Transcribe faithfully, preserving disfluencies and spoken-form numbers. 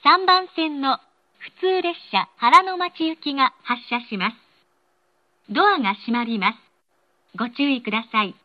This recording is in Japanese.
さんばん線の普通列車原の町行きが発車します。ドアが閉まります。ご注意ください。